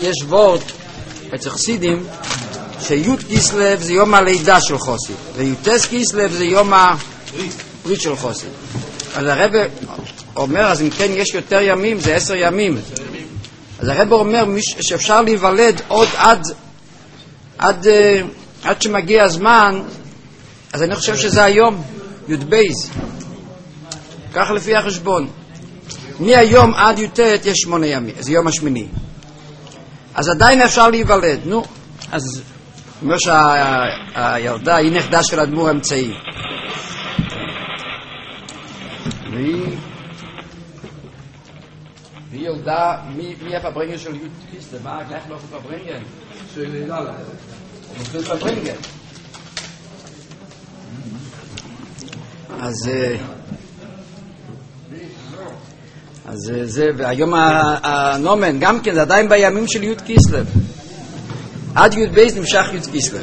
יש וורט אצל חסידים שי' כיסלב זה יום הלידה של חסיד וי' כיסלב זה יום הברית של חסיד. אז הרב אומר, אז אם כן יש יותר ימים, זה 10 ימים. אז הרב אומר שאפשר להיוולד עוד עד שמגיע הזמן. אז אני חושב שזה היום י' בייז, כך לפי החשבון. מהיום עד י' יש 8 ימים, זה יום השמיני. אז עדיין אפשר להיוולד. נו, אז אומר שהילדה היא נכדה של אדמו"ר אמצעי, והיא ילדה מהפברנגן של י' כיסלב. מה גleich noch פברנגן? של לאלה. של פברנגן. אז זה, והיום הנומן גם כן, זה עדיין בימים של י' כיסלב. עד י' בייס נמשך י' כיסלב.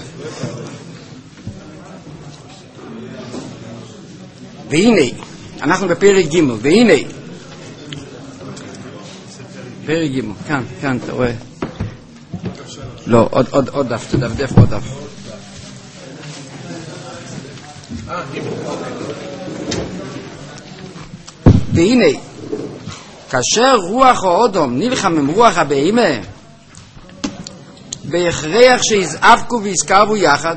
והנה, אנחנו בפרק ג', והנה, פרק ג', כאן, אתה רואה? לא, עוד דף, תדפדף עוד דף. והנה, כאשר רוח או אודום נלחם עם רוח הבהמה, בהכרח שיזעבקו ויזכרבו יחד.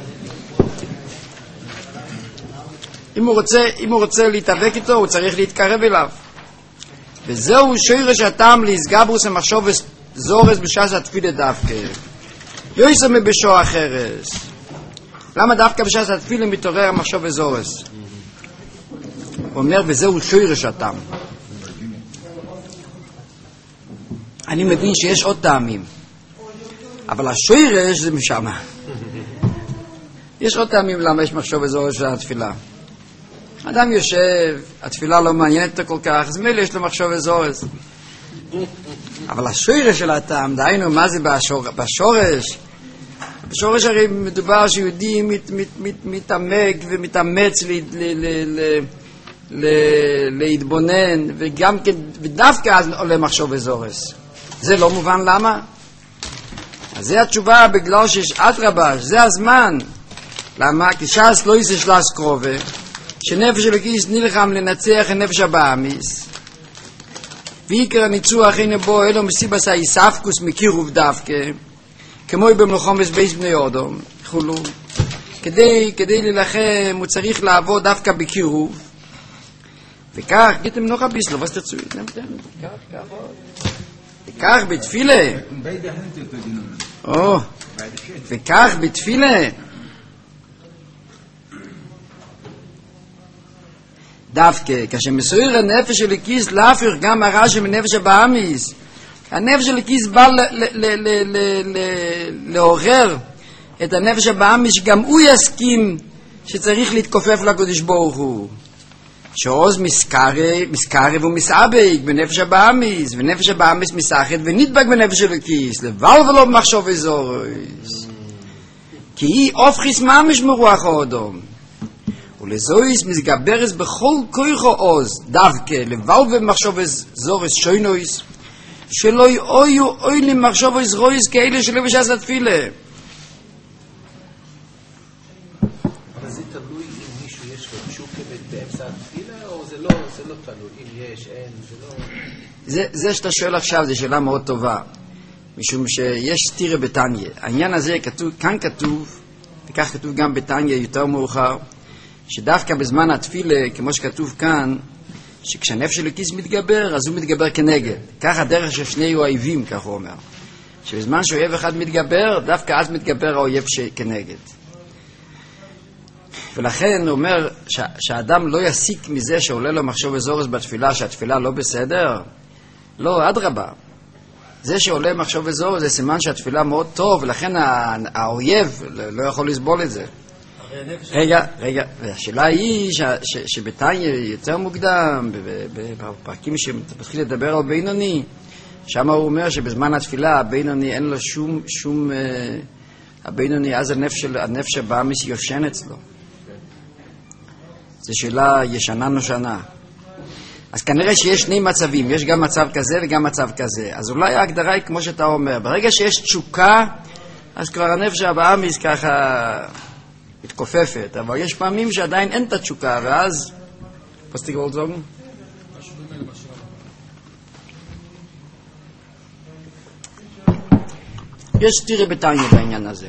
אם הוא רוצה להתאבק איתו, הוא צריך להתקרב אליו. וזהו שורש הטעם להסגברוס המחשוב זורס בשעת התפילה דווקא. יויסר מבשוע אחרס. למה דווקא בשעת התפילה מתעורר המחשוב וזורס? הוא אומר, וזהו שורש הטעם. אני מבין שיש עוד טעמים, אבל השורש זה משם. יש עוד טעמים למה יש מחשוב וזורש של התפילה. אדם יושב, התפילה לא מעניינת אותו כל כך, אז מילא יש לו מחשוב וזורש. אבל השורש של הטעם, דהיינו מה זה בשורש? בשורש הרי מדובר שיהודי מתעמק ומתאמץ להתבונן, וגם ודווקא אז עולה מחשוב וזורש. זה לא מובן למה? אז זה התשובה, בגלל שיש אדרבה, זה הזמן. למה? כי ש"ס לא יש שלס קרובה, שנפש אלוקיס נלחם לנצח הנפש הבאמיס, ועיקר הניצוח הנה בו אלו מסיבס היספקוס מקירוב דווקא, כמו במלחום וסבייס בני אודום, חולו. כדי להילחם הוא צריך לעבוד דווקא בקירוב, וכך, גיתם נוחה ביסלו, ואז תרצו, וכך בתפילה, וכך בתפילה, דווקא, כאשר מסויר הנפש של הקיס להפך גם הרע מנפש הבאמיס, הנפש של הקיס בא לעורר את הנפש הבאמיס, שגם הוא יסכים שצריך להתכופף לקדוש ברוך הוא, שעוז מסקרב ומסעבק בנפש הבאמיס, ונפש הבאמיס מסחת ונדבק בנפש של הקיס, לבל ולא במחשוב וזורס, כי היא אופחיס ממש מרוח האדום, ולזויס מסגברס בכל כוחו עוז, דווקא לבל ומחשוב וזורס שוינויס, שלא יהיו אוי למחשוב וזרויס כאלה שלא בשעת התפילה. אבל זה תלוי אם מישהו יש לו תשוקה באמצע התפילה, או זה לא תלוי, אם יש, אין, זה לא... זה שאתה שואל עכשיו, זו שאלה מאוד טובה, משום שיש סתירה בתניא. העניין הזה כתוב, כאן כתוב, וכך כתוב גם בתניא יותר מאוחר, שדווקא בזמן התפילה, כמו שכתוב כאן, שכשהנפש של הקיס מתגבר, אז הוא מתגבר כנגד. כך הדרך של שני אויבים, כך הוא אומר. שבזמן שאויב אחד מתגבר, דווקא אז מתגבר האויב כנגד. ולכן הוא אומר שהאדם לא יסיק מזה שעולה לו מחשוב וזורס בתפילה, שהתפילה לא בסדר. לא, אדרבה. זה שעולה מחשוב וזורס זה סימן שהתפילה מאוד טוב, ולכן האויב לא יכול לסבול את זה. רגע, השאלה היא שבתניא יותר מוקדם, בפרקים שמתחיל לדבר על בינוני, שם הוא אומר שבזמן התפילה הבינוני אין לו שום הבינוני, אז הנפש הבאמיס יושן אצלו. זו שאלה ישנה נושנה. אז כנראה שיש שני מצבים, יש גם מצב כזה וגם מצב כזה. אז אולי ההגדרה היא כמו שאתה אומר, ברגע שיש תשוקה, אז כבר הנפש הבאמיס ככה מתכופפת, אבל יש פעמים שעדיין אין את התשוקה, ואז... פסטיק וולט זוגן? משהו דומה למשהו. יש תירה בתניא בעניין הזה.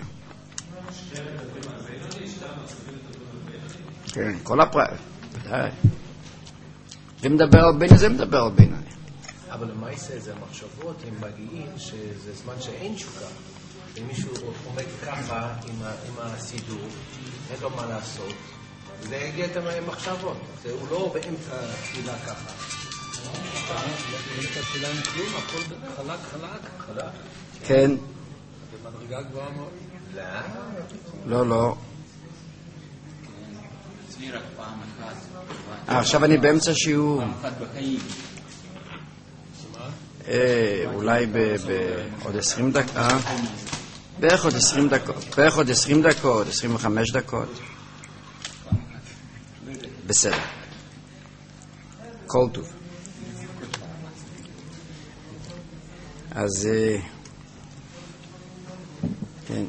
כן, כל הפרק. ודאי. זה מדבר על בין, זה מדבר על בין. אבל למעשה זה המחשבות, הם מגיעים שזה זמן שאין תשוקה. אם מישהו עומד ככה עם הסידור, אין לו מה לעשות, זה יגיע את המחשבות. הוא לא באמצע התפילה ככה. באמצע התפילה אין כלום, הכל חלק. כן. במדרגה גבוהה מאוד. לא. אצלי רק פעם אחת. עכשיו אני באמצע שיעור. פעם אחת בחיים. אולי בעוד 20 דקות. בערך עוד 20 דקות. בערך עוד 20 דקות, 25 דקות. בסדר. כל טוב. אז כן.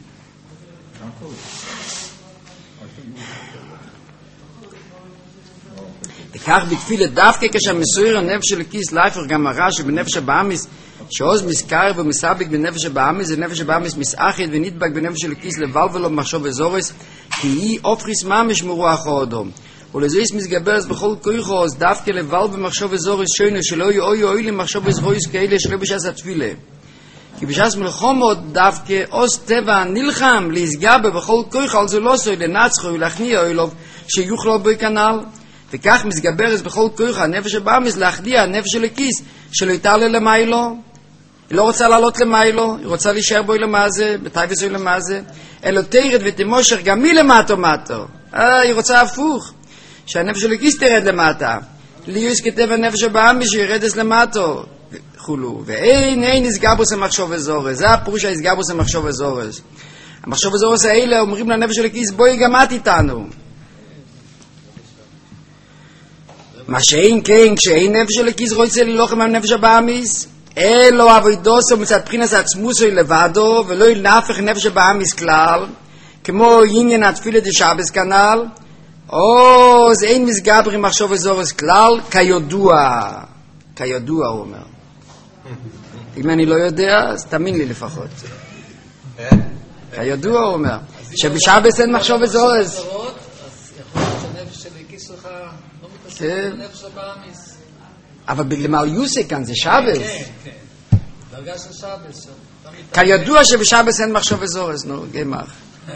וכך בתפילה דווקא כשהמסויר הנפש של הכיס להפך גם הרע שבנפש הבאמיס שעוז מזכר ומסבק בנפש הבאמיס זה נפש הבאמיס מסאחד ונדבק בנפש של הכיס לבל ולא מחשוב וזורס כי היא אופריס ממש מרוח האדום ולזויס מסגברס בכל כויחוס דווקא לבל ומחשוב וזורס שוינו שלא יואי למחשוב וזרויס כאלה שלא בשעס התפילה כי בשעס מלחומות דווקא עוז טבע נלחם להסגבר בכל כויחל זה לא סוי לנצחו ולהכניע אוילוב שיוכלו בו כנל וכך מסגברס בכל כוח הנפש הבאמיס להחדיע הנפש של הכיס שלא יתעלה למיילו היא לא רוצה לעלות למיילו היא רוצה להישאר בו למעזה בטייבס למעזה אלא תרד ותמושר גם מי למטו מטו היא רוצה הפוך שהנפש של הכיס תרד למטה ליוס כתב הנפש הבאמיס שירדס למטו חולו ואין הסגבוס המחשוב וזורס זה הפירוש ההסגבוס המחשוב וזורס המחשוב וזורס האלה אומרים לנפש של הכיס בואי גם את איתנו מה שאין כן, כשאין נפש של הכיס רוצה ללוחם על נפש הבאמיס, אלו אבוידוסו מצד בחינס עצמוסו לבדו, ולא ינהפך נפש הבאמיס כלל, כמו עניין התפילה דשבס כנ"ל, או זה אין מסגבר עם מחשוב וזורס כלל, כידוע הוא אומר. אם אני לא יודע, אז תאמין לי לפחות. כידוע הוא אומר, שבשבס אין מחשוב וזורס. אז יכול להיות שהנפש של הכיס לך לא מתעסק בנפש הבאמיס. אבל בגלל יוסי כאן זה שבס. כן. דרגה של שבס. כידוע שבשבס אין מחשוב וזורס, נו, גמח.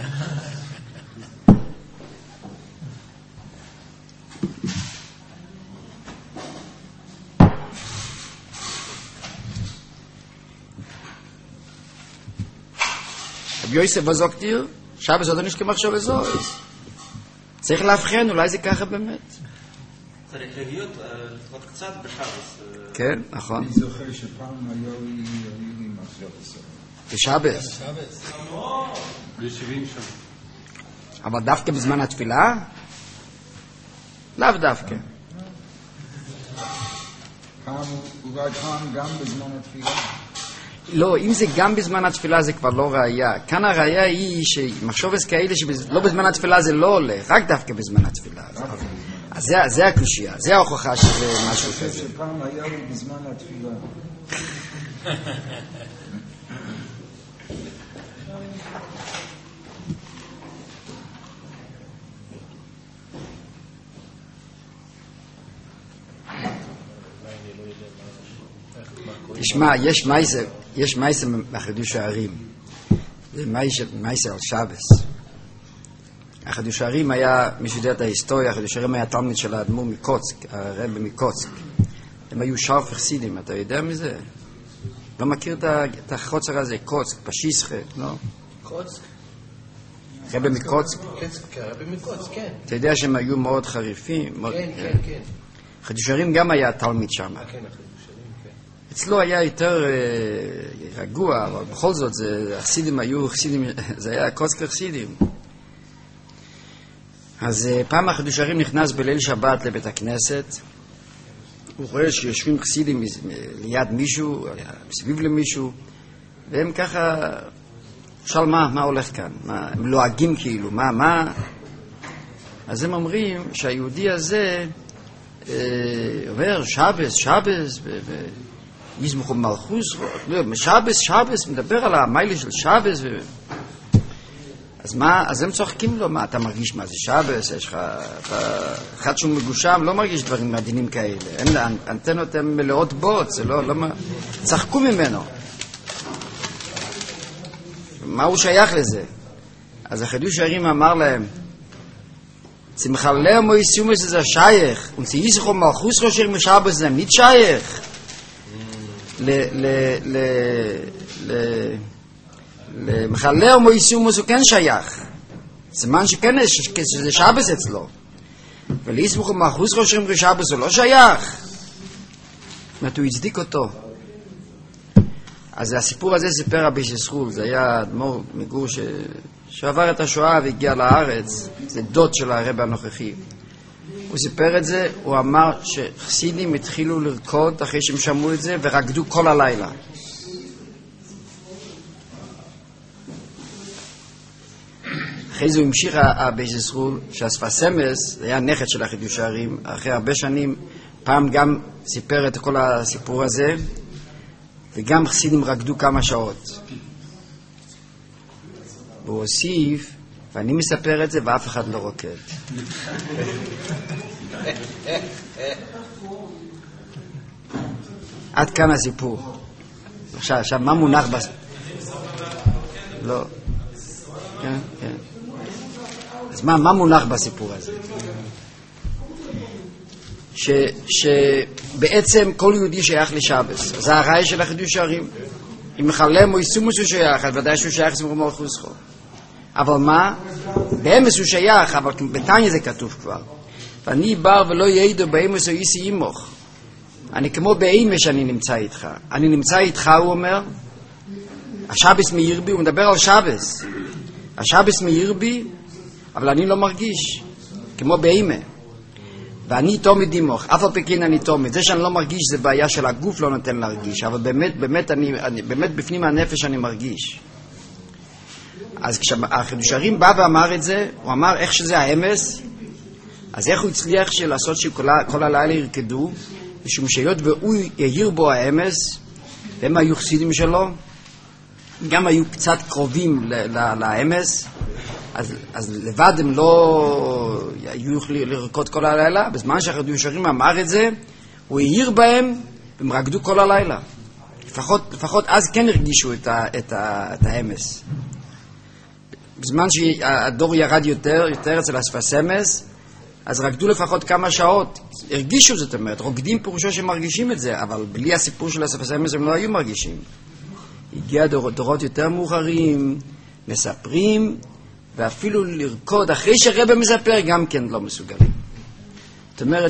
רבי יוסף בזוקטיר, שבס עוד נשכי מחשוב וזורס. צריך להבחן, אולי זה ככה באמת. צריך להיות לפחות קצת בשבס. כן, נכון. אני זוכר שפעם היו לי מחשב בסוף. בשבס. ב-70 שנה. אבל דווקא בזמן התפילה? לאו דווקא. אולי פעם גם בזמן התפילה. לא, אם זה גם בזמן התפילה זה כבר לא ראייה. כאן הראייה היא שמחשובס כאלה שלא בזמן התפילה זה לא עולה, רק דווקא בזמן התפילה. אז זה הקושייה, זה ההוכחה שזה משהו כזה. שפעם היה לי בזמן התפילה. תשמע, יש מייסה מהחידוש הערים. זה מייסה על שבס. החידוש הערים היה, מישהו יודע את ההיסטוריה, החידוש הערים היה תלמיד של האדמו"ר מקוצק, הרב מקוצק. הם היו שרף חסידים, אתה יודע מזה? לא מכיר את החוצר הזה, קוצק, פשיסחה, לא? קוצק? רב מקוצק? כן, רב מקוצק, כן. אתה יודע שהם היו מאוד חריפים? כן. החידוש הערים גם היה תלמיד שם. כן. אצלו היה יותר רגוע, אבל בכל זאת, החסידים היו חסידים, זה היה קוצק חסידים. אז פעם החידוש הערים נכנס בליל שבת לבית הכנסת, הוא רואה שיושבים חסידים ליד מישהו, מסביב למישהו, והם ככה, שאל מה הולך כאן? הם לועגים כאילו, מה? אז הם אומרים שהיהודי הזה אומר שבס, יזמחו מלכוס, שבס, מדבר על המיילה של שבס, אז הם צוחקים לו, מה אתה מרגיש מה זה שבס? יש לך אחד שהוא מגושם, לא מרגיש דברים מדהימים כאלה, אנטנות הן מלאות בוץ, צחקו ממנו. מה הוא שייך לזה? אז החידוש הערים אמר להם, צמחלה מויסיומס זה שייך, ונצייסחו מלכוס ראשיר משבס זה נית שייך. למחלה ומויסיומוס הוא כן שייך, סימן שכן שזה שבס אצלו, ולהסמוך ומאחוס ראשרים כשבס הוא לא שייך. זאת אומרת, הוא הצדיק אותו. אז הסיפור הזה סיפר רבי שסחול, זה היה אדמו"ר מגור שעבר את השואה והגיע לארץ, זה דוד של הרב הנוכחי. הוא סיפר את זה, הוא אמר שחסידים התחילו לרקוד אחרי שהם שמעו את זה ורקדו כל הלילה. אחרי זה הוא המשיך הבייססרול, שהספסמס, זה היה נכד של החידוש הערים, אחרי הרבה שנים, פעם גם סיפר את כל הסיפור הזה, וגם חסידים רקדו כמה שעות. והוא הוסיף, ואני מספר את זה ואף אחד לא רוקד. עד כאן הסיפור. עכשיו, מה מונח לא. כן. אז מה מונח בסיפור הזה? שבעצם כל יהודי שייך לשבס. זה הרעי של החידוש הערים. אם מחלם או איסומוס הוא שייך, אז ודאי שהוא שייך לסמוך מלכוסכו. אבל מה? באמס הוא שייך, אבל בתניא זה כתוב כבר. ואני בר ולא יעידו באמס או איסי אימוך. אני כמו באמס שאני נמצא איתך. אני נמצא איתך, הוא אומר. השבס מאיר בי, הוא מדבר על שבס. השבס מאיר בי, אבל אני לא מרגיש. כמו באמס. ואני תומד אימוך, אף על פי כן אני תומד. זה שאני לא מרגיש זה בעיה של הגוף לא נותן להרגיש, אבל באמת בפנים הנפש אני מרגיש. אז כשהחידוש הערים בא ואמר את זה, הוא אמר איך שזה האמס, אז איך הוא הצליח לעשות שכל הלילה ירקדו, משום שהיות והוא יהיר בו האמס, והם היו חסידים שלו, גם היו קצת קרובים לאמס, אז לבד הם לא היו יכולים לרקוד כל הלילה. בזמן שהחידוש הערים אמר את זה, הוא יהיר בהם והם רקדו כל הלילה. לפחות אז כן הרגישו את האמס. בזמן שהדור ירד יותר אצל הספסמס, אז רקדו לפחות כמה שעות. הרגישו, זאת אומרת, רוקדים פירושו שמרגישים את זה, אבל בלי הסיפור של הספסמס הם לא היו מרגישים. הגיע דורות יותר מאוחרים, מספרים, ואפילו לרקוד אחרי שהרבא מספר גם כן לא מסוגלים. זאת אומרת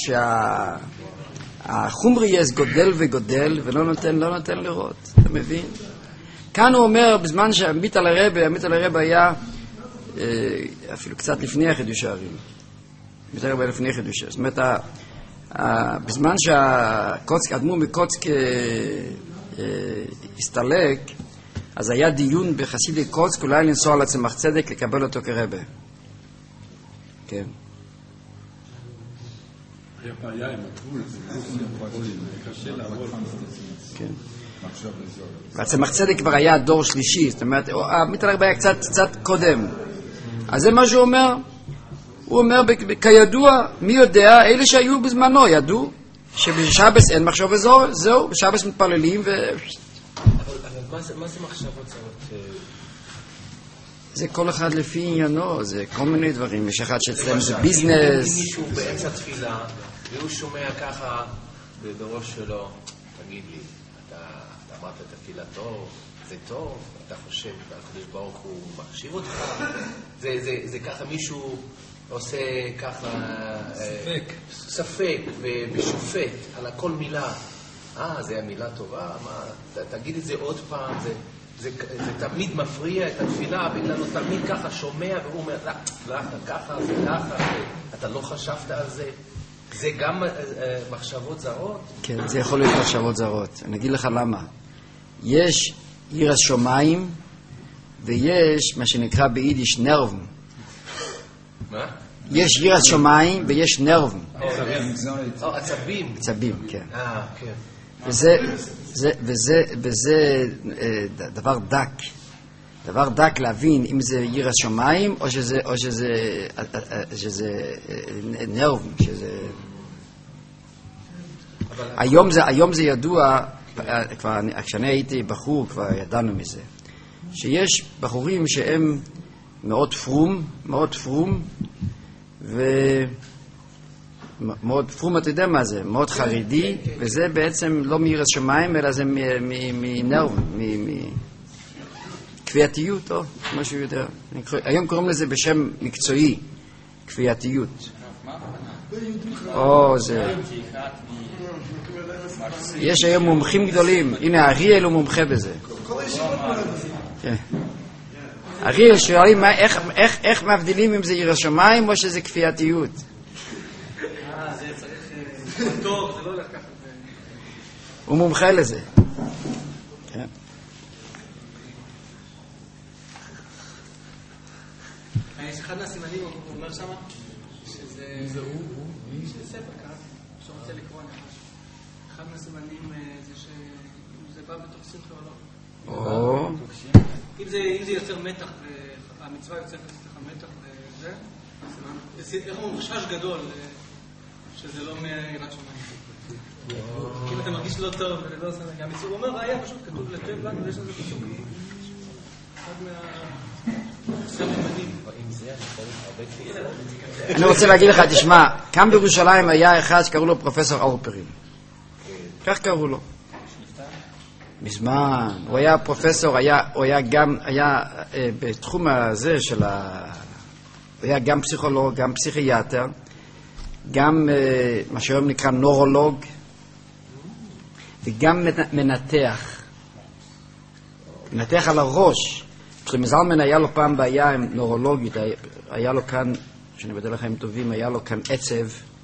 שהחומרייס גודל וגודל ולא נותן לראות. אתה מבין? כאן הוא אומר, בזמן שעמית על הרבא היה אפילו קצת לפני החידוש הערים. עמית על הרבא לפני החידוש הערים. זאת אומרת, בזמן שהאדמו"ר מקוצק הסתלק, אז היה דיון בחסידי קוצק, אולי לנסוע לצמח צדק לקבל אותו כרבא. כן. היה בעיה עם הגבול, זה קשה לעבוד. כן. והצמח צדק כבר היה דור שלישי, זאת אומרת, עמית על הרבא היה קצת קודם. אז זה מה שהוא אומר. הוא אומר, כידוע, מי יודע, אלה שהיו בזמנו ידעו שבשבס אין מחשב זהו, בשבס מתפללים ו... מה זה מחשבות זרות? זה כל אחד לפי עניינו, זה כל מיני דברים. יש אחד שאצלם זה ביזנס. מישהו באמצע תפילה, והוא שומע ככה בראש שלו, תגיד לי, אתה אמרת את התפילה טוב, זה טוב, אתה חושב, הקדוש ברוך הוא מחשיב אותך, זה ככה מישהו עושה ככה ספק ושופט על הכל מילה. זה המילה טובה, תגיד את זה עוד פעם, זה תמיד מפריע את התפילה, בגלל הוא תמיד ככה שומע והוא אומר, ככה, זה ככה, אתה לא חשבת על זה. זה גם מחשבות זרות? כן, זה יכול להיות מחשבות זרות. אני אגיד לך למה. יש יראת שמיים, ויש מה שנקרא ביידיש נרבן. מה? יש יראת שמיים ויש נרבן. עצבים. עצבים, כן. כן. וזה דבר דק. דבר דק להבין אם זה יראת שמיים או שזה נרבן, שזה... היום זה ידוע, כבר כשאני הייתי בחור כבר ידענו מזה, שיש בחורים שהם מאוד פרום, מאוד פרום, אתה יודע מה זה, מאוד חרדי, וזה בעצם לא מיראת שמיים, אלא זה מנרבן, כפייתיות, או משהו יודע. היום קוראים לזה בשם מקצועי, כפייתיות. זה... יש היום מומחים גדולים, הנה אריאל הוא מומחה בזה. אריאל שואלים איך מבדילים אם זה יראת שמיים או שזה כפייתיות. זה צריך טוב, זה לא לקחת. הוא מומחה לזה. יש אחד מהסימנים, הוא אומר שמה, שזה הוא, שזה ספר כאן, שרוצה לקרוא נחש. אחד מהסימנים זה שזה בא בתוך שמחה או לא. אם זה יוצר מתח, והמצווה יוצרת לך מתח וזה, איך הוא חשש גדול, שזה לא מיראת שמיים. אם אתה מרגיש לא טוב, ולא עושה גם מצווה, הוא אומר, ראיה פשוט כתוב לטב לנו, ויש לזה פסוק. אחד מהסממנים. אני רוצה להגיד לך, תשמע, כאן בירושלים היה אחד שקראו לו פרופסור אלפרין. כך קראו לו. מזמן. הוא היה פרופסור, הוא היה בתחום הזה של הוא היה גם פסיכולוג, גם פסיכיאטר, גם מה שהיום נקרא נורולוג, וגם מנתח על הראש. כשלמזלמן היה לו פעם בעיה עם נורולוגית, היה לו כאן, שאני בדל לכם טובים, היה לו כאן עצב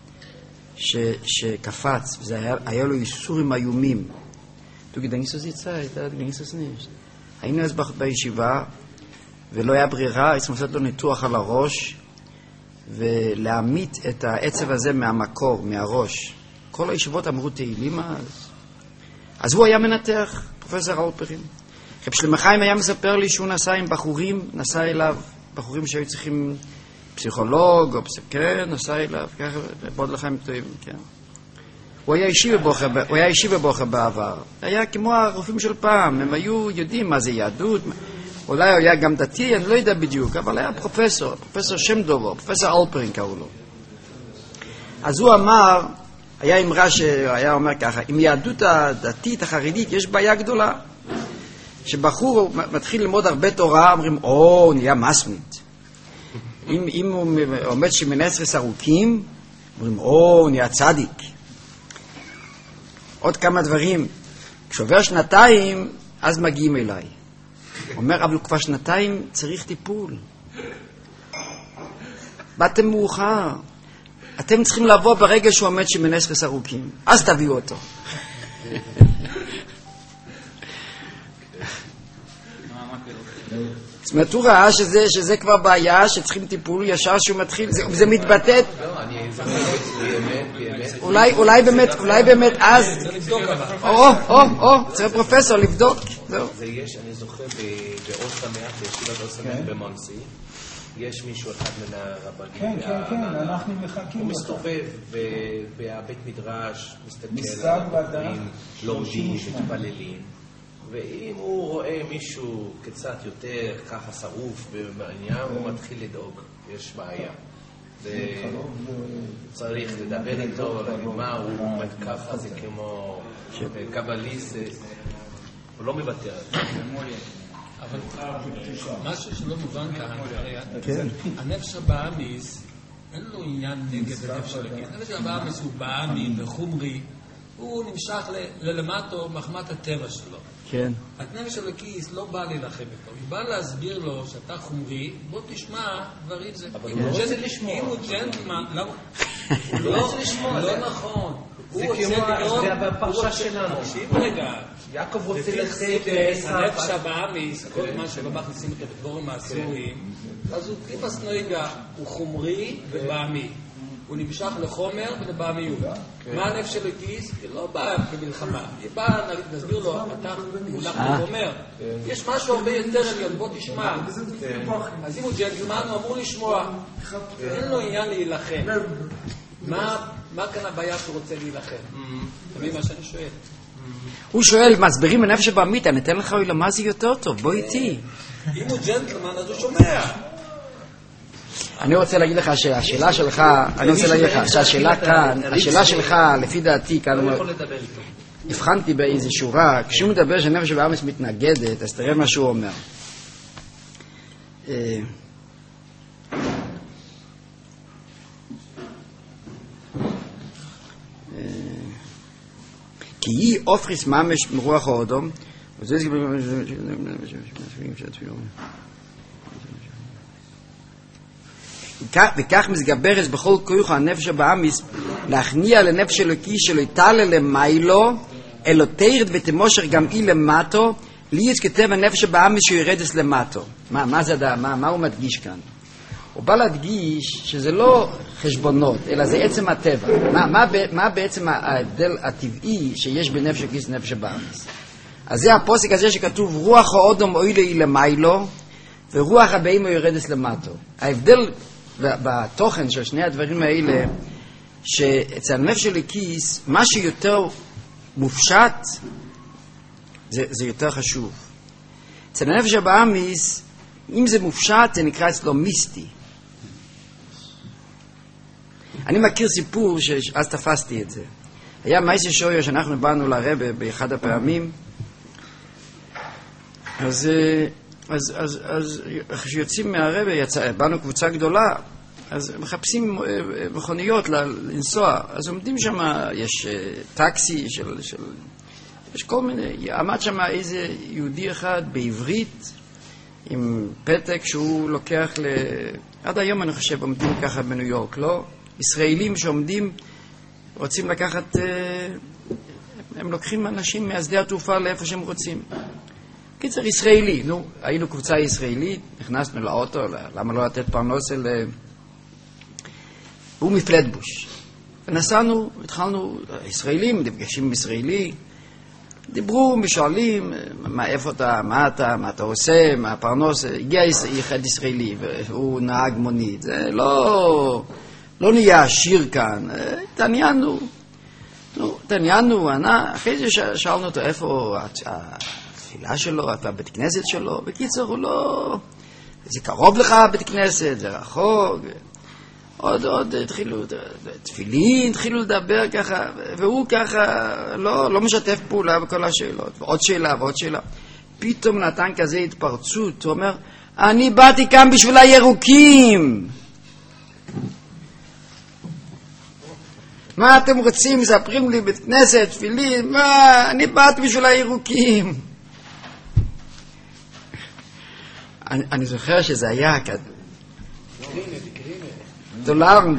שקפץ, והיה לו איסורים איומים. Du gedenkst das jetzt Zeit, du gedenkst das nicht. היינו אז בישיבה, ולא היה ברירה, היינו לעשות לו ניתוח על הראש, ולהעמיד את העצב הזה מהמקור, מהראש. כל הישיבות אמרו תהילים אז הוא היה מנתח, פרופסור אלפרין. רב שלמה חיים היה מספר לי שהוא נסע עם בחורים, נסע אליו, בחורים שהיו צריכים פסיכולוג, כן, נסע אליו, ככה, בעוד לחיים טועים, כן. הוא היה אישי בבוחר בעבר. היה כמו הרופאים של פעם, הם היו יודעים מה זה יהדות, אולי הוא היה גם דתי, אני לא יודע בדיוק, אבל היה פרופסור שם דובו, פרופסור אלפרין קראו לו. אז הוא אמר, היה אמרה שהיה אומר ככה, עם יהדות הדתית, החרדית, יש בעיה גדולה. שבחור מתחיל ללמוד הרבה תורה, אומרים, הוא נהיה מסמית. אם הוא עומד שמנסרס ארוכים, אומרים, הוא נהיה צדיק. עוד כמה דברים. כשעובר שנתיים, אז מגיעים אליי. אומר, אבל כבר שנתיים צריך טיפול. באתם מאוחר. אתם צריכים לבוא ברגע שהוא עומד שמנסרס ארוכים. אז תביאו אותו. זאת אומרת, הוא ראה שזה כבר בעיה, שצריכים טיפול ישר שהוא מתחיל, זה מתבטא. אולי באמת אז, צריך פרופסור לבדוק. זה יש, אני זוכר בעוד שמח, בישיבת עוד שמח במונסי, יש מישהו אחד מן הרבנים. כן, אנחנו מחכים. הוא מסתובב בבית מדרש, מסתכל על הרבנים, לומדים, מתפללים. ואם הוא רואה מישהו קצת יותר ככה שרוף בעניין, הוא מתחיל לדאוג, יש בעיה. צריך לדבר איתו, להגיד מה, הוא עומד ככה, זה כמו קבליסט, הוא לא מוותר. אבל משהו שלא מובן כאן, הנפש הבאמיס, אין לו עניין נגד הנפש של הגן. הנפש הבאמיס הוא באמי וחומרי, הוא נמשך ללמטו מחמת הטבע שלו. כן. הנפש אלוקיס לא בא להילחם איתו, היא באה להסביר לו שאתה חומרי, בוא תשמע דברים זה. אבל הוא לא רוצה לשמוע. אם הוא ג'נטלמן, למה? הוא לא רוצה לשמוע, לא נכון. זה כמו בפרשה שלנו. תקשיב רגע. יעקב רוצה לתת הנפש הבאמיס, כל מה שלא מכניסים אותו בדבורים האסורים, אז הוא טיפס נויגה, הוא חומרי ובאמי. הוא נמשך לחומר ולבאמיות. מה הנפש אלוקיס? היא לא באה במלחמה. היא באה, נסביר לו, אתה מולך לחומר. יש משהו הרבה יותר עליון, בוא תשמע. אז אם הוא ג'נטלמן, הוא אמור לשמוע. אין לו עניין להילחם. מה כאן הבעיה שהוא רוצה להילחם? תמיד מה שאני שואל. הוא שואל, מסבירים בנפש הבאמית, אני אתן לך אולי מה זה יותר טוב, בוא איתי. אם הוא ג'נטלמן, אז הוא שומע. אני רוצה להגיד לך שהשאלה שלך, שהשאלה כאן, השאלה שלך, לפי דעתי, כאן, הבחנתי באיזו שורה, כשהוא מדבר שהנפש הבאמית מתנגדת, אז תראה מה שהוא אומר. כי היא אופריס ממש מרוח האודום, וכך מסגברס בכל כוח הנפש הבאמיס להכניע לנפש אלוקי שלא יתעלה למיילו אלא תירד ותמושר גם אי למטו ליץ כתב הנפש הבאמיס שהוא ירדס למטו. מה הוא מדגיש כאן? הוא בא להדגיש שזה לא חשבונות אלא זה עצם הטבע. מה בעצם ההבדל הטבעי שיש בנפש אלוקי לנפש הבאמיס? אז זה הפוסק הזה שכתוב רוח האודום אוי לאי למיילו ורוח הבאים הוא ירדס למטו. ההבדל בתוכן של שני הדברים האלה, שאצל הנפש אלוקיס, מה שיותר מופשט, זה יותר חשוב. אצל הנפש הבאמיס, אם זה מופשט, זה נקרא אצלו מיסטי. אני מכיר סיפור שאז תפסתי את זה. היה מייסי שויה שאנחנו באנו לרבא באחד הפעמים, אז כשיוצאים מהרבא, באנו קבוצה גדולה, אז מחפשים מכוניות לנסוע, אז עומדים שם, יש טקסי יש כל מיני, עמד שם איזה יהודי אחד בעברית, עם פתק שהוא לוקח עד היום אני חושב עומדים ככה בניו יורק, לא? ישראלים שעומדים, רוצים לקחת, הם לוקחים אנשים מהשדה התעופה לאיפה שהם רוצים. קיצר ישראלי, היינו קבוצה ישראלית, נכנסנו לאוטו, למה לא לתת פרנוס הוא מפלטבוש. ונסענו, התחלנו, ישראלים, נפגשים עם ישראלי, דיברו, משואלים, איפה אתה, מה אתה עושה, מה הפרנוס, הגיע אחד ישראלי, והוא נהג מונית, זה לא נהיה עשיר כאן, תעניינו, אחרי זה שאלנו אותו איפה התפילה שלו, איפה הבית כנסת שלו, בקיצר הוא לא, זה קרוב לך בית כנסת, זה רחוק, עוד התחילו תפילין, התחילו לדבר ככה, והוא ככה לא משתף פעולה בכל השאלות, ועוד שאלה ועוד שאלה. פתאום נתן כזה התפרצות, הוא אומר, אני באתי כאן בשביל הירוקים. מה אתם רוצים? מספרים לי בית כנסת, תפילין, מה? אני באתי בשביל הירוקים. אני זוכר שזה היה דולרים.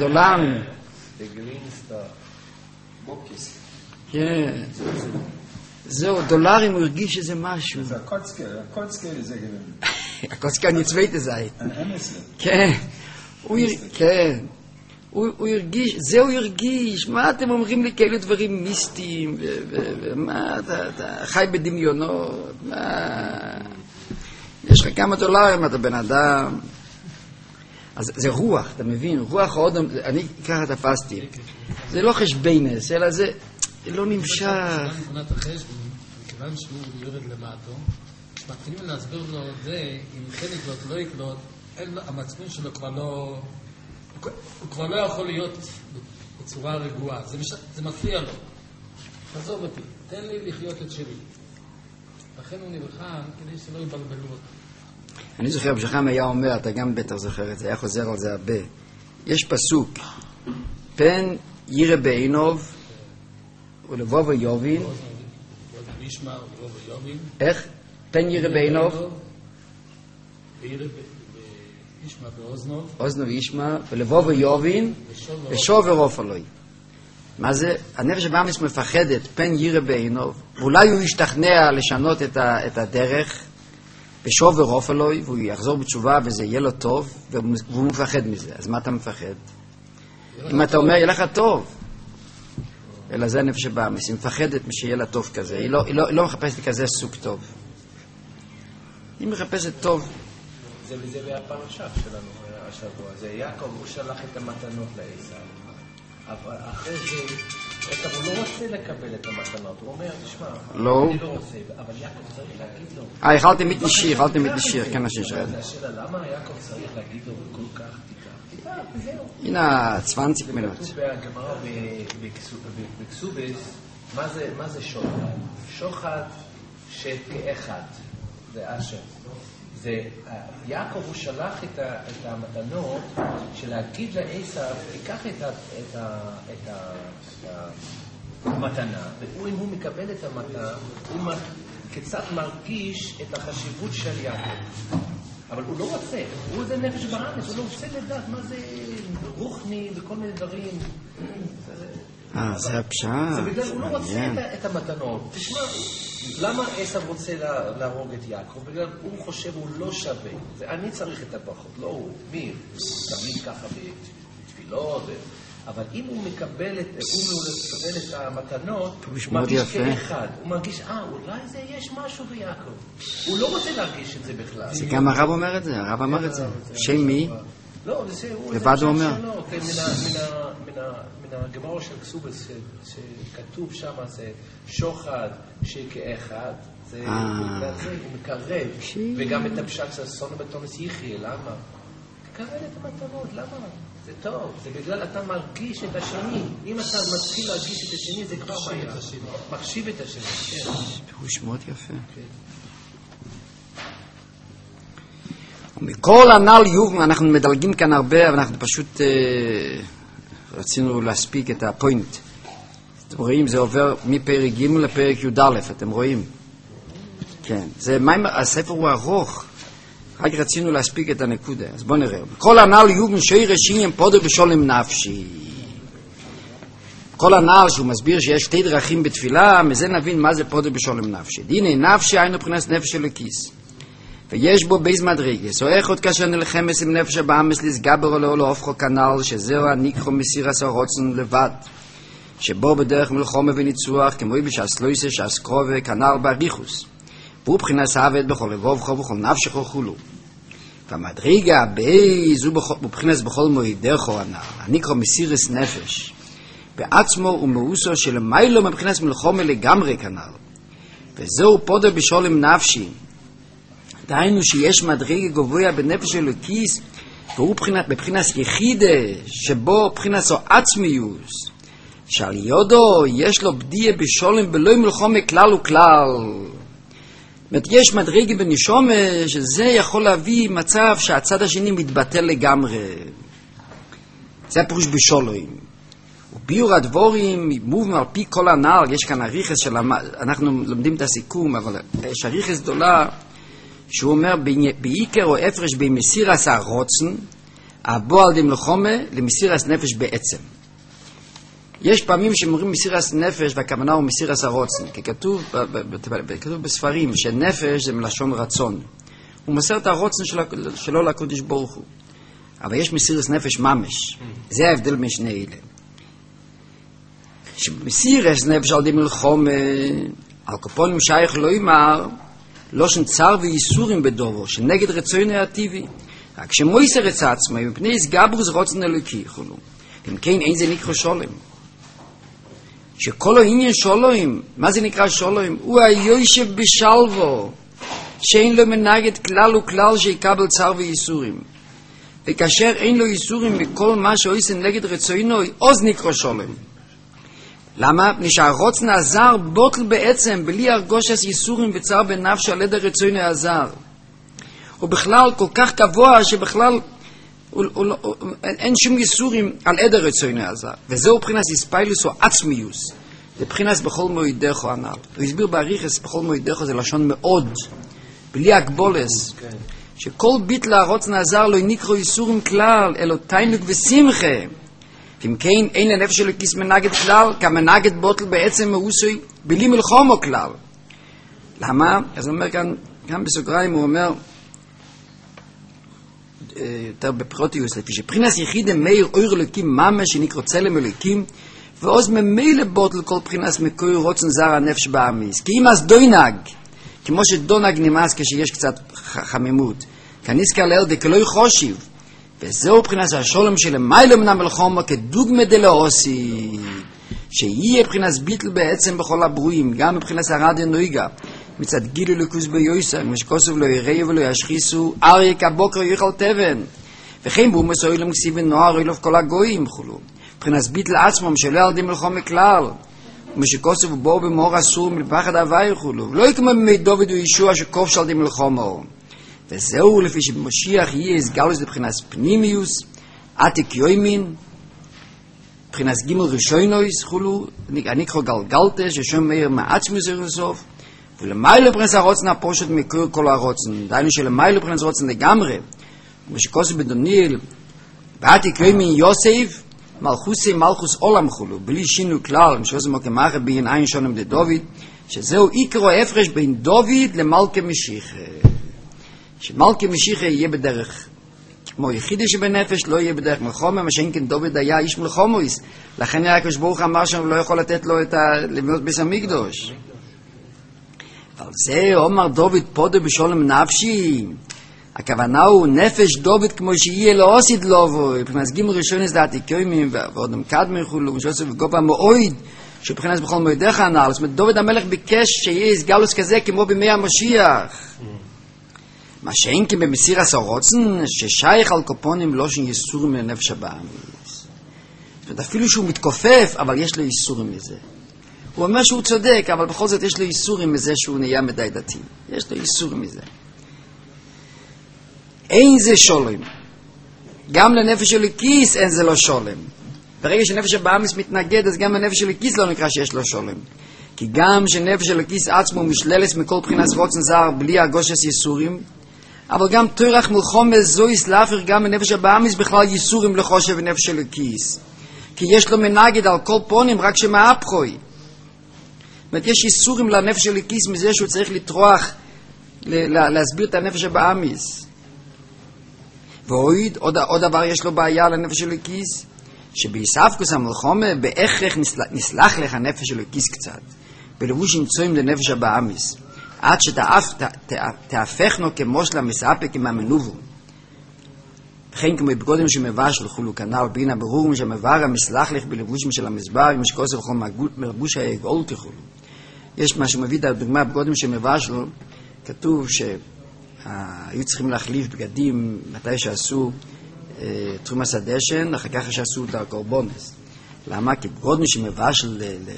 כן. זהו, דולרים הוא הרגיש איזה משהו. זה הקוצקה זה גדול. הקוצקה נצבית זית. כן. הוא הרגיש, זה הוא הרגיש. מה אתם אומרים לי כאלו דברים מיסטיים, ומה אתה חי בדמיונות, מה... יש לך כמה דולרים, אתה בן אדם. אז זה רוח, אתה מבין? רוח האודם, אני ככה תפסתי. זה לא חשבינס, אלא זה לא נמשך. מבחינת החשבון, מכיוון שהוא יורד למטו, מתחילים להסביר לו את זה, אם כן יקלוט, לא יקלוט, המצפון שלו כבר לא... הוא כבר לא יכול להיות בצורה רגועה, זה מפריע לו. תעזוב אותי, תן לי לחיות את שלי. לכן הוא נבחן כדי שלא יבלבלו אותו. אני זוכר, בשחם היה אומר, אתה גם בטח זוכר את זה, היה חוזר על זה הרבה. יש פסוק, פן ירא בעינוב ולבוא ויובין. וישמע ולבוא ויובין. איך? פן יראה בעיניו. וישמע באוזנו. אוזנו וישמע, ולבוא ויובין, ושובר אוף אלוהי. מה זה? הנפש הבאמיס מפחדת, פן יראה בעיניו. ואולי הוא ישתכנע לשנות את הדרך, ושובר אוף אלוהי, והוא יחזור בתשובה וזה יהיה לו טוב, והוא מפחד מזה. אז מה אתה מפחד? אם אתה אומר, יהיה לך טוב. אלא זה הנפש הבאמיס, היא מפחדת שיהיה לה טוב כזה. היא לא מחפשת כזה סוג טוב. היא מחפשת טוב. זה הפרשה שלנו השבוע. זה יעקב, הוא שלח את המתנות לעשיו. אבל אחרי זה, הוא לא רוצה לקבל את המתנות. הוא אומר, תשמע, אני לא רוצה, אבל יעקב צריך להגיד לו. יכלתי mit נשיר, כן, השאלה. השאלה, למה יעקב צריך להגיד לו כל כך תיקח, וזהו. הנה, 20 מינוט. כתוב בגמרא בכסובס, מה זה שוחד? שוחד שכאחד, זה אשר. יעקב הוא שלח את המתנות שלהגיד לעשיו, תיקח את המתנה, ואם הוא מקבל את המתנה, הוא קצת מרגיש את החשיבות של יעקב. אבל הוא לא רוצה, הוא זה נפש באמס, הוא לא רוצה לדעת מה זה רוחני וכל מיני דברים. זה הפשט. זה בגלל הוא לא רוצה את המתנות. תשמע, למה עשיו רוצה להרוג את יעקב? בגלל הוא חושב הוא לא שווה. אני צריך את הברכות, לא הוא. מי? תמיד ככה בתפילות. אבל אם הוא מקבל את המתנות, הוא מרגיש כאחד. הוא מרגיש, אולי זה יש משהו ביעקב. הוא לא רוצה להרגיש את זה בכלל. זה גם הרב אומר את זה, הרב אמר את זה. שם מי? לא, לבד הוא אומר. מן הגמרא של כסובס שכתוב שם זה שוחד שכאחד, זה הוא מקרב, וגם את הפשט של סונו בתונס יחיה, למה? תקרב את המתנות, למה? זה טוב, זה בגלל אתה מרגיש את השני. אם אתה מתחיל להרגיש את השני זה כבר בעיה. מחשיב את השני, כן. פירוש מאוד יפה. מכל הנ"ל יובן, אנחנו מדלגים כאן הרבה, אבל אנחנו פשוט רצינו להספיק את הפוינט. אתם רואים, זה עובר מפרק ג' לפרק י"א, אתם רואים? כן, הספר הוא ארוך, רק רצינו להספיק את הנקודה, אז בואו נראה. כל הנ"ל יובן שוי רשיים פודר בשולם נפשי. כל הנ"ל שהוא מסביר שיש שתי דרכים בתפילה, מזה נבין מה זה פודר בשולם נפשי. דיני נפשי היינו מבחינת נפש אלוקיס. ויש בו בייז מדרגס, או איך עוד כאשר נלחמס עם נפש הבאמס לסגבר או לא להופכו כנ"ל, שזהו הניקחו מסירס הרוצן לבד, שבו בדרך מלחומה וניצוח, כמו בשעס לויסה, שעס קרובה, כנ"ל באריכוס, והוא בחינת סעבד בכל לבובכו ובכל נפשכו חולו. והמדרגה בייז הוא בחינת בכל מועידךו הנ"ל, הניקחו מסירס נפש, בעצמו ומאוסו שלמיילו מבחינת מלחומה לגמרי כנ"ל. וזהו פודר בשולם נפשי, דהיינו שיש מדרגה גבוה בנפש אלוקיס, והוא בבחינת יחידה, שבו בחינת או עצמיוס, שעל יודו יש לו בדיה בשולם בלוי מלחומה כלל וכלל. יש מדרגה בנשומה, שזה יכול להביא מצב שהצד השני מתבטל לגמרי. זה הפירוש בשולם. וביור הדבורים, מובן על פי כל הנ"ל, יש כאן הריחס של אנחנו לומדים את הסיכום, אבל יש הריחס גדולה, שהוא אומר בעיקר או הפרש בין מסירס הרוצן הבוא על די מלחומה למסירס נפש בעצם. יש פעמים שאומרים מסירס נפש והכוונה הוא מסירס הרוצן, כי כתוב בספרים שנפש זה מלשון רצון, הוא מסר את הרוצן שלו לקודש ברוך הוא, אבל יש מסירס נפש ממש. זה ההבדל בין שני אלה. שמסירס נפש על די מלחומה על קופונים שייך לא יאמר לא שנצר וייסורים בדובו, שנגד רצונו הטבעי. רק שמויסר רצה עצמו, מפני הסגברוס רוצן אלוקי יכולו. אם כן, אין זה נקרא שולם. שכל העניין שולם, מה זה נקרא שולם? הוא היושב בשלבו, שאין לו מנגד כלל וכלל שיקבל צר וייסורים. וכאשר אין לו ייסורים מכל מה שעושה נגד רצונו, אז נקרא שולם. למה? שהרוצן הזר בוטל בעצם בלי הרגוש ייסורים וצער בנפש על ידי רצונו הזר. הוא בכלל כל כך גבוה שבכלל אין שום ייסורים על ידי רצונו הזר. וזהו מבחינת איספיילוס או עצמיוס, זה בחינס בכל מועידך הנ"ל. הוא הסביר בעריכס בכל מועידך זה לשון מאוד, בלי הגבולס, שכל ביטל הרוצן הזר לא נקרא איסורים כלל, אלא תיינוק ושמחה. ואם כן, אין הנפש שלו כיס מנגד כלל, כמנגד בוטל בעצם מאוסוי, בלי מלחומו כלל. למה? אז הוא אומר כאן בסוגריים, הוא אומר, יותר בפרוטיוס, לפי שבחינס יחיד מאיר אויר אלוקים ממש שנקרא צלם אלוקים, ועוז ממילא בוטל כל בחינס מקור רוצן זר הנפש בעמיס. כי אם אז דוינג, כמו שדונג נמאס כשיש קצת חמימות, כניסקה לאל דקלוי חושיב, וזהו בחינס השולם שלמיילא מן המלחומו כדוגמה דלאוסי, שיהיה בחינס ביטל בעצם בכל הברואים, גם מבחינס הרדיה נויגה, מצד גילו לקוס ביוסר, משקוסוב לא יראו ולא ישחיסו, אריה כבוקר יאכל תבן, וכן בומס אוילם כסיבן נוער אילוב כל הגויים חולו, מבחינס ביטל עצמם שלא ילדי מלחום מכלל, ומשקוסוב ובואו במור אסור מלפחד הווי חולו, ולא יקמה במי דוד וישוע שכוף שלדי מלחומו, וזהו לפי שבמשיח יהיה הסגלוס לבחינס פנימיוס, עתיק יוימין, מבחינס גימל ראשוינויס חולו, אני קרוא גלגלתה ששום מאיר מעצמוס אירסוף, ולמיילו פרנס הרוצן הפושט מקור כל הרוצן, דיינו שלמיילו פרנס רוצן לגמרי, ושכוסו בדוניאל, ועתיק יוימין יוסף, מלכוסי מלכוס עולם חולו, בלי שינו כלל, משעוזם מוקמחה בין עין שונם לדוד, שזהו עיקרו ההפרש בין דוד למלכה משיחה. שמלכה משיחה יהיה בדרך, כמו יחידי שבנפש, לא יהיה בדרך מלחומה, מה שאין כן דוד היה איש מלחומויס, לכן הקדוש ברוך אמר שם, לא יכול לתת לו לבנות ביס המקדוש. אבל זה אומר דוד פודו בשולם נפשי, הכוונה הוא נפש דוד כמו שיהיה לא עושיד לו, מבחינת גימל ראשונס דעתיקוימים ועודם קדמי חולו, ושעושה וגובה מועיד, שבחינס בכל מועידך הנעל, זאת אומרת דוד המלך ביקש שיהיה הסגלוס כזה כמו בימי המשיח. מה שאין כי במסיר הסורוצן, ששייך על קופונים לא שיסורים לנפש הבאמיס. זאת אומרת, אפילו שהוא מתכופף, אבל יש לו איסורים מזה. הוא אומר שהוא צודק, אבל בכל זאת יש לו איסורים מזה שהוא נהיה מדי דתי. יש לו איסורים מזה. אין זה שולם. גם לנפש של כיס אין זה לא שולם. ברגע שנפש הבאמיס מתנגד, אז גם לנפש של כיס לא נקרא שיש לו שולם. כי גם שנפש של כיס עצמו משללס מכל בחינת רוצן זר בלי הגושס ייסורים, אבל גם תורך מלחום זויס לאפר גם לנפש הבאמיס בכלל ייסורים לחושב ונפש של כיס. כי יש לו מנגד על כל פונים רק שמאפחוי. זאת אומרת, יש ייסורים לנפש של כיס מזה שהוא צריך לטרוח להסביר את הנפש הבאמיס. ועוד דבר יש לו בעיה לנפש של כיס, שבייספקוס המלחומה בהכרח נסלח לך הנפש של כיס קצת, בלבוש נמצואים לנפש הבאמיס, עד שתהפכנו כמושלה מספק עם המנובו. וכן כמו בגודם שמבש לכולו כנל בין הברור שמבר המסלח לך בלבושים של המסבר, עם שכוסר וכל מלבוש העגול תכולו. יש מה שמביא את הדוגמה בגודם שמבש לו, כתוב שהיו צריכים להחליף בגדים מתי שעשו תרומס הדשן, אחר כך שעשו את הקורבונס. למה? כי בגודם שמבש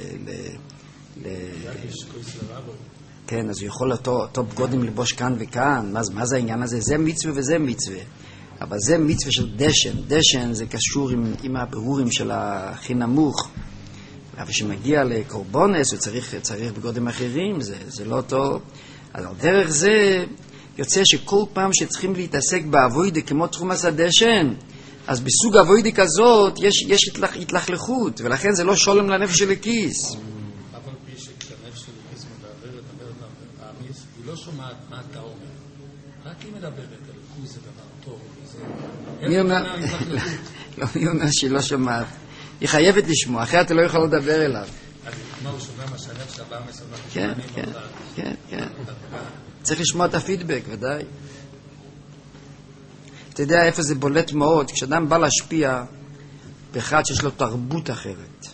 כן, אז הוא יכול אותו בגודם לבוש כאן וכאן. מה זה העניין הזה? זה מצווה וזה מצווה. אבל זה מצווה של דשן. דשן זה קשור עם הבירורים של הכי נמוך. אבל כשמגיע לקורבונס, הוא צריך בגודם אחרים, זה לא טוב. אז על דרך זה יוצא שכל פעם שצריכים להתעסק בעבודה כמו תרומס הדשן, אז בסוג עבודה כזאת יש התלכלכות, ולכן זה לא שולם לנפש של הכיס. אבל פי שכשהנפש של הכיס מדברת האמיס, היא לא שומעת מה אתה אומר. רק היא מדברת, אלוקות זה דבר טוב. מי אומר שהיא לא שומעת? היא חייבת לשמוע, אחרת אתה לא יכול לדבר אליו. אז כמו הוא שומע מה שהנפש הבא מסודר. כן. צריך לשמוע את הפידבק, ודאי. אתה יודע איפה זה בולט מאוד, כשאדם בא להשפיע באחד שיש לו תרבות אחרת.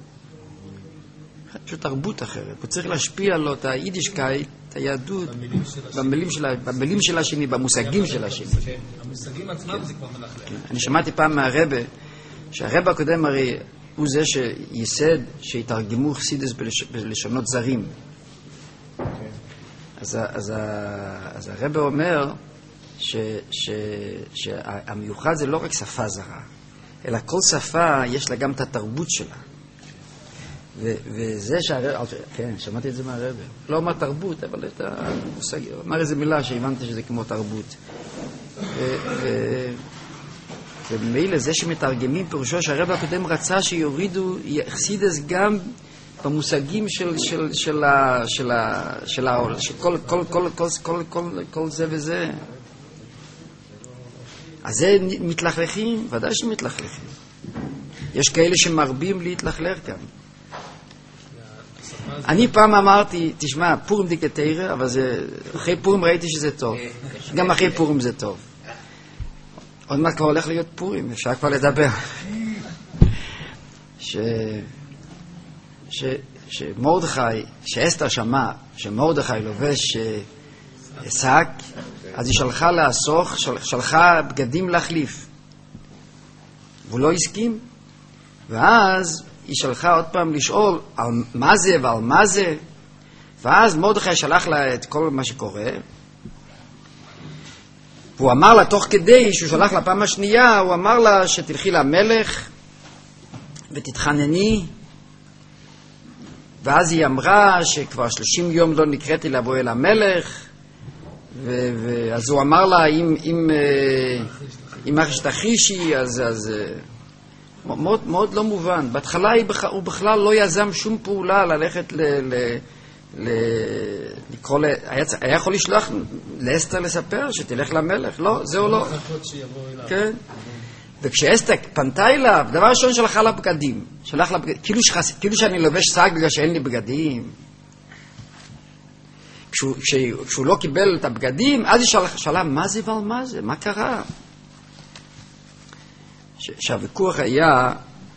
יש לו תרבות אחרת. הוא צריך להשפיע לו את היידישקייט, את היהדות, במילים של השני, במושגים של השני. המושגים עצמם זה כבר מלאכלך. אני שמעתי פעם מהרבא, שהרבא הקודם הרי הוא זה שייסד שהתרגמו חסידות בלשונות זרים. אז הרבא אומר שהמיוחד זה לא רק שפה זרה, אלא כל שפה יש לה גם את התרבות שלה. וזה שהרב, כן, שמעתי את זה מהרב, לא אומר תרבות, אבל את המושג, אמר איזה מילה שהבנתי שזה כמו תרבות. ומילא זה שמתרגמים פירושו שהרב הקודם רצה שיורידו חסידס גם במושגים של כל זה וזה. אז זה מתלכלכים, ודאי שמתלכלכים. יש כאלה שמרבים להתלכלך גם. אני פעם אמרתי, תשמע, פורים דיקטיירה, אבל אחרי פורים ראיתי שזה טוב. גם אחרי פורים זה טוב. עוד מעט כבר הולך להיות פורים, אפשר כבר לדבר. שמורדכי, שאסתר שמע, שמורדכי לובש שק, אז היא שלחה לאסוך, שלחה בגדים להחליף. והוא לא הסכים. ואז היא שלחה עוד פעם לשאול על מה זה ועל מה זה. ואז מורדכי שלח לה את כל מה שקורה. והוא אמר לה, תוך כדי שהוא שלח לה פעם השנייה, הוא אמר לה שתלכי למלך ותתחנני. ואז היא אמרה שכבר 30 יום לא נקראתי לבוא אל המלך. אז הוא אמר לה, אם אחרי שתחישי, אז מאוד, מאוד לא מובן. בהתחלה הוא בכלל לא יזם שום פעולה ללכת לקרוא, היה יכול לשלוח לאסתר לספר שתלך למלך. לא, זהו לא. כן. וכשאסתר פנתה אליו, דבר ראשון שלחה לה בגדים. כאילו שאני לובש שק בגלל שאין לי בגדים. כשהוא לא קיבל את הבגדים, אז היא שאלה, מה זה ועל מה זה? מה קרה? שהוויכוח היה,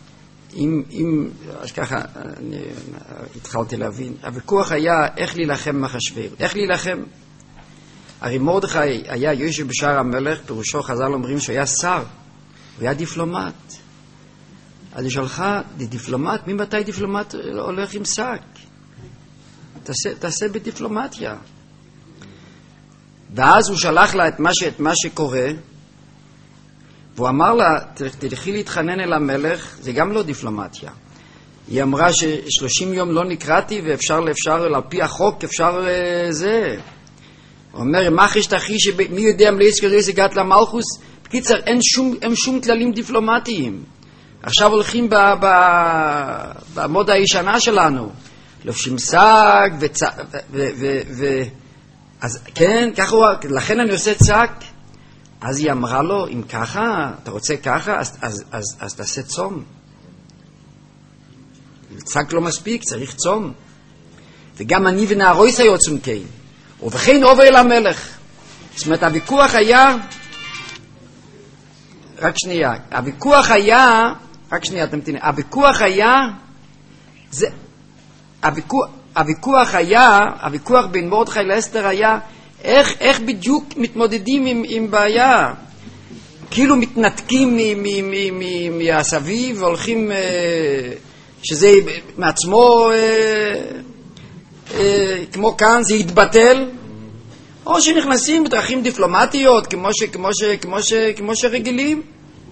אז ככה, אני התחלתי להבין, הוויכוח היה איך להילחם מאחשוורוש, איך להילחם. הרי מרדכי היה יושב בשער המלך, פירושו חז"ל אומרים שהוא היה שר, הוא היה דיפלומט. אז היא שלחה, דיפלומט, ממתי דיפלומט הולך עם שק? תעשה בדיפלומטיה. ואז הוא שלח לה את מה שקורה, והוא אמר לה, תלכי להתחנן אל המלך, זה גם לא דיפלומטיה. היא אמרה ש30 יום לא נקראתי, ואפשר, על פי החוק, אפשר זה. הוא אומר, מה אחרי שתחי, מי יודע מלאיס כזה סגעת למלכוס? בקיצר, אין שום כללים דיפלומטיים. עכשיו הולכים במודה הישנה שלנו. לובשים שק, אז כן, ככה הוא, לכן אני עושה צק. אז היא אמרה לו, אם ככה, אתה רוצה ככה, אז תעשה צום. צק לא מספיק, צריך צום. וגם אני ונערויס היוצאים כן. ובכן עובר אל המלך. זאת אומרת, הוויכוח היה, רק שנייה, הוויכוח הוויכוח בין מרדכי לאסתר היה, איך בדיוק מתמודדים עם בעיה. כאילו מתנתקים מהסביב והולכים, שזה מעצמו, כמו כאן, זה יתבטל, או שנכנסים בדרכים דיפלומטיות, כמו שרגילים.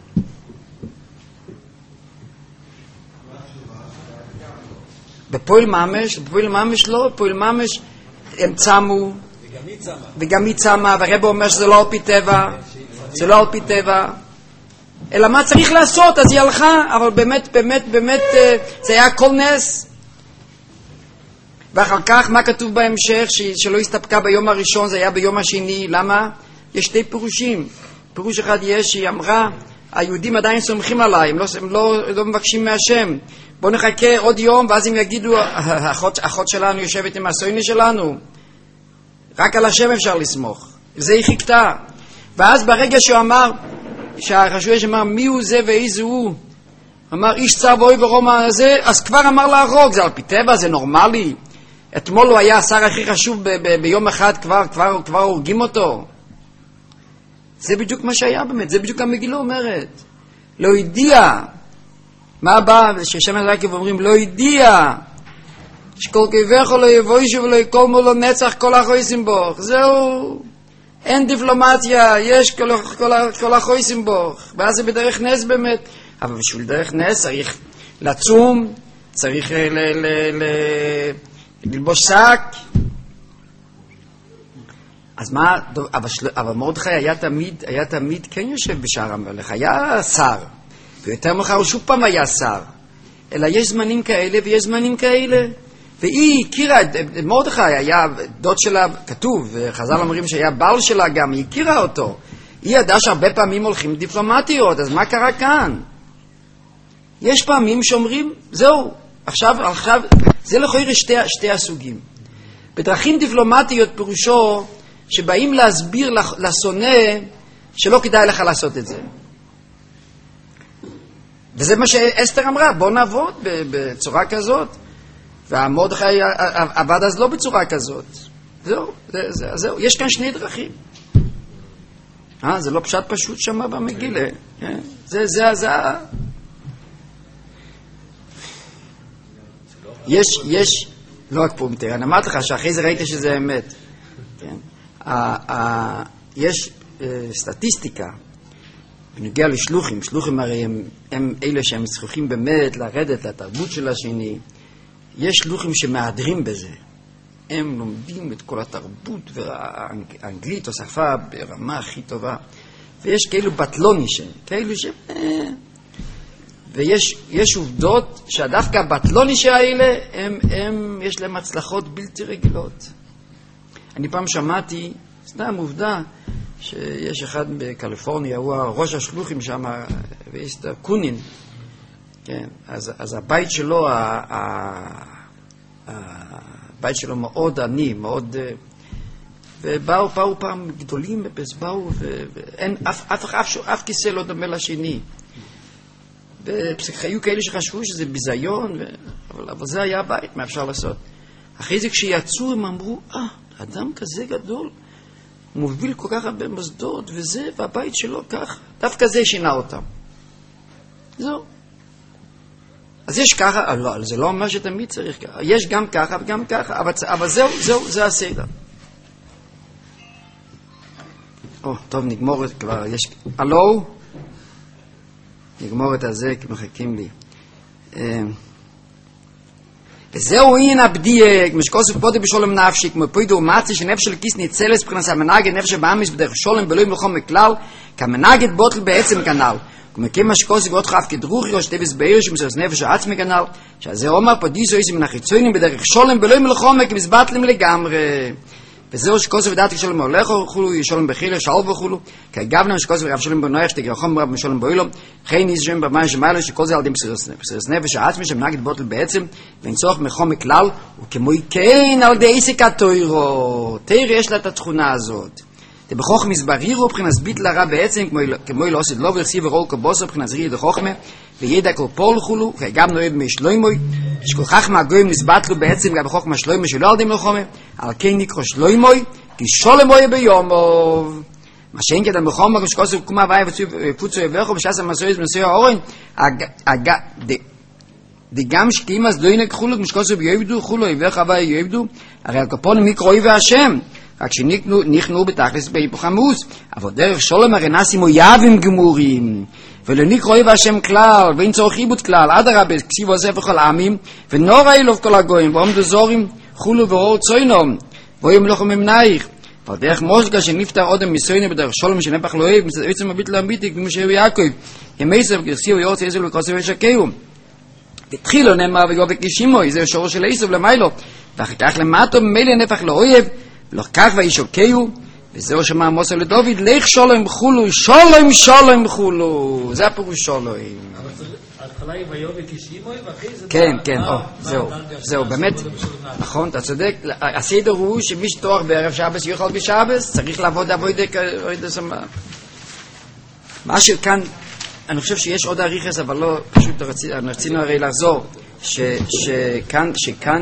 בפועל ממש לא, בפועל ממש הם צמו, וגם היא צמה, והרב אומר שזה לא על פי טבע, זה לא על פי טבע. אלא מה צריך לעשות? אז היא הלכה, אבל באמת, זה היה כל נס. ואחר כך, מה כתוב בהמשך? שלא הסתפקה ביום הראשון, זה היה ביום השני. למה? יש שתי פירושים. פירוש אחד יש, שהיא אמרה, היהודים עדיין סומכים עליי, הם לא מבקשים מהשם. בואו נחכה עוד יום, ואז הם יגידו, האחות שלנו יושבת עם הסויני שלנו. רק על השם אפשר לסמוך. זה היא חיכתה. ואז ברגע שהוא אמר, שהחשואש אמר, מי הוא זה ואיזה הוא? אמר, איש צר ואוי ורומא הזה, אז כבר אמר להרוג, זה על פי טבע, זה נורמלי. אתמול הוא היה השר הכי חשוב ביום אחד, כבר הורגים אותו. זה בדיוק מה שהיה באמת, זה בדיוק המגילה אומרת. לא ידיע. מה הבא? ששם הזרקים אומרים, לא ידיע. שכל כיווך לא יבוישו ולא יקולמו לו נצח כל החויסים בו. זהו. אין דיפלומטיה, יש כל החויסים בו. ואז זה בדרך נס באמת. אבל בשביל דרך נס צריך לצום, צריך ללבוש שק. אז מה, אבל מרדכי היה תמיד כן יושב בשער המלך, היה שר, ויותר מאוחר הוא שוב פעם היה שר. אלא יש זמנים כאלה ויש זמנים כאלה. והיא הכירה, מרדכי היה דוד שלה, כתוב, וחז"ל אומרים שהיה בעל שלה גם, היא הכירה אותו. היא ידעה שהרבה פעמים הולכים דיפלומטיות, אז מה קרה כאן? יש פעמים שאומרים, זהו, עכשיו, זה לכאורה שתי הסוגים. בדרכים דיפלומטיות פירושו שבאים להסביר לשונא שלא כדאי לך לעשות את זה. וזה מה שאסתר אמרה, בוא נעבוד בצורה כזאת. והמרדכי עבד אז לא בצורה כזאת. זהו, יש כאן שני דרכים. זה לא פשט פשוט שמה במגילה. יש, לא רק פומטר, אני אמרתי לך שאחרי זה ראיתי שזה אמת. יש סטטיסטיקה בנוגע לשלוחים. שלוחים הרי הם אלה שהם צריכים באמת לרדת לתרבות של השני. יש שלוחים שמהדרים בזה. הם לומדים את כל התרבות והאנגלית או שפה ברמה הכי טובה. ויש כאלו בטלונישים, כאלו ש... ויש עובדות שהדווקא הבטלונישים האלה, יש להם הצלחות בלתי רגילות. אני פעם שמעתי, סתם עובדה, שיש אחד בקליפורניה, הוא ראש השלוחים שם, ואיסטר קונין, כן, אז הבית שלו, הבית שלו מאוד עני, מאוד, ובאו פעם גדולים, ובאו, ואין, אף כיסא לא דומה לשני. והיו כאלה שחשבו שזה ביזיון, אבל זה היה הבית, מה אפשר לעשות? אחרי זה כשיצאו הם אמרו, אדם כזה גדול, הוא מוביל כל כך הרבה מוסדות, וזה, והבית שלו כך, דווקא זה שינה אותם. זהו. אז יש ככה, לא, זה לא אומר שתמיד צריך ככה, יש גם ככה וגם ככה, אבל זהו, זה הסדר. טוב, נגמור את כבר, יש, הלו? נגמור את הזה, כי מחכים לי. וזהו אין הבדייק, משקוסף פודי בשולם נפשי, כמו פוידו ומצי שנפש של כיס ניצלס, בכנס המנגד נפש הבאמיס בדרך שולם בלוי מלחום מכלל, כמנגד בוטל בעצם כנל. ומקים משקוסף ועוד חף כדרוכי או שטבס בעיר שמסוס נפש העצמי כנל, שזה אומר פודיסו איסי מן החיצוינים בדרך שולם בלוי מלחום כמסבטלים לגמרי. וזהו שקוסף ודעתי שלום מהולך וכולו, ישולם בחילה, שאול וכולו, כי גבנה שקוסף ורב שלום בנויח, שתגר חום רב משולם באוילו, חיים איזשם במים שמעלה, שכל זה על דם פסירס נפש העצמי, שמנגד בוטל בעצם, ואינצורך מחום מכלל, וכמו כן על די עסק התוירו. תאיר יש לה את התכונה הזאת. תבחוך מסברירו, בחינס ביט לרע בעצם, כמו לא עושה לא ורסיב ורול כבוסו, בחינס ריד החוכמה, וידע כל פול חולו, כי גם נועד משלוימוי, שכל חכמה הגויים נסבטלו בעצם גם בחוכמה שלוימוי שלא על דם לחומה, על כן נקרו שלוימוי, כי שולמוי ביומוב. מה שאין כדם בחומר, שכוסו קומה ואי ופוצו יברכו, בשעס המסויז בנשוי האורן, גם שקים אז לא ינק חולו, משכוסו ביובדו, חולו יברך ואי יובדו, הרי הקופונים נקרוי והשם, רק שנכנו בתכלס בהיפוך עמוס, אבל דרך שולם הרי נעשים אויבים גמורים, ולא נקרוי והשם כלל, ואין צורך עיבוד כלל, עד הרבה, כסיבו עזף וכל העמים, ונורא אילוב כל הגויים, ועומדו זורים, חולו ואור צוינום, ואוים מלוכו ממנייך, אבל דרך מושגה שנפטר עודם מסויני בדרך שולם שנפח לא אוהב, עצם הביט להמביתי, כמו שהוא יעקב, ימייסף גרסיו יורץ יסף לקוסף ושקהו. התחילו נאמר ויובק ישימוי, זה שור של איסוף למיילו, ואחר כך למטו ממילא נפח לא אוהב, ולא כך וישוקהו, וזהו שמע מוסר לדוד, לך שולם חולו, שולם חולו, זה הפירוש שולם. ההתחלה היא ויובק ישימוי, ואחרי זה... כן, זהו, באמת, נכון, אתה צודק, הסדר הוא שמי שתואר בערב שבס יאכל בשבס, צריך לעבוד עבודה סמא. מה שכאן, אני חושב שיש עוד עריכס, אבל לא, פשוט רצינו הרי לחזור, שכאן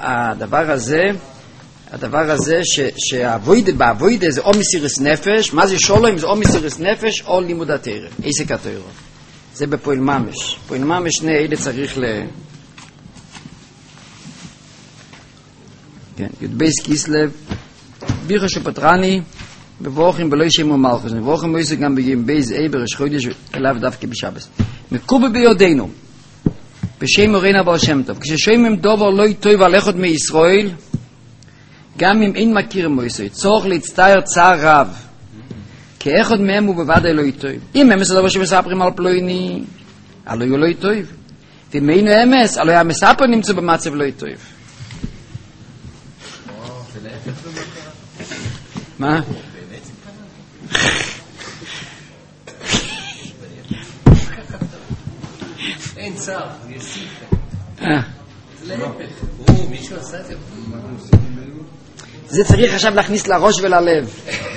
הדבר הזה שהבוידה זה או מסירס נפש, מה זה שולם? זה או מסירס נפש או לימוד התורה, עסק התורה. זה בפועל ממש. פועל ממש שני אלה צריך כן, יודבייס קיסלב, בירה שפטרני, בבורכים בלוי שם ומלכוס. בבורכים מויסה גם בייס אי ברש חודש, אליו דווקא בשבס. מקובה ביודנו. בשם מורנו הבעל שם טוב, כששומעים דבר לא טוב על אחד מישראל, גם אם אין מכיר מויסוי, צורך להצטער צער רב, כי אחד מהם הוא בוודאי לא טוב. אם אמס הדבר שמספרים על פלויני, הלא הוא לא טוב. ואם היינו אמס, הלא המספר נמצא במצב לא טוב. מה? אין צער, יש סיכה. זה להפך. מישהו עשה את זה? זה צריך עכשיו להכניס לראש וללב.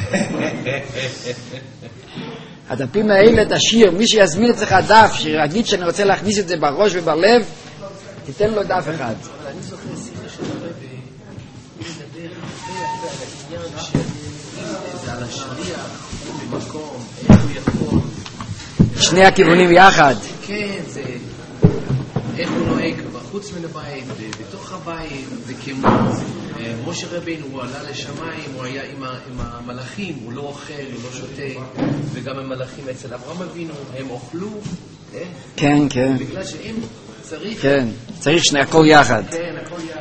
הדפים האלה תשאיר, מי שיזמין אצלך דף, שיגיד שאני רוצה להכניס את זה בראש ובלב, תיתן לו דף אחד. אבל אני זוכר שיחה של הרבי, הוא מדבר הרבה על העניין שזה על השליח, במקום, איך הוא יכול. שני הכיוונים יחד. כן, זה איך הוא נוהג בחוץ מן הבית, בתוך הבית, זה כמו משה רבינו, הוא עלה לשמיים, הוא היה עם המלאכים, הוא לא אוכל, הוא לא שותה, וגם המלאכים אצל אברהם אבינו, הם אוכלו, כן, כן. בגלל שהם צריך... כן, צריך שני הכל יחד. כן, הכל יחד.